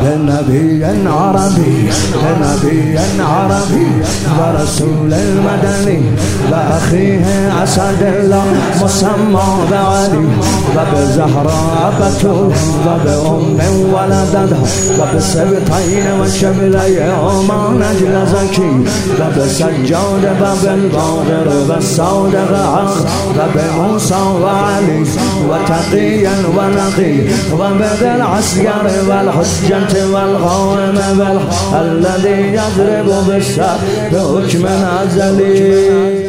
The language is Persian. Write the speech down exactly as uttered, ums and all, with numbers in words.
نبي عربي نبي عربي ورسول المدني بأخيه أسد الله مسمى بعلي وبزهراء بتول وبأم ولدتها وبسبطين وشبلي عمان نجل زكي وبسجاد وبالبادر والصادق وبموسى وعلي وتقيا ونقي وبذا العسكر والحجة والغانم الذي يضرب بالسيف بحكم أزلي.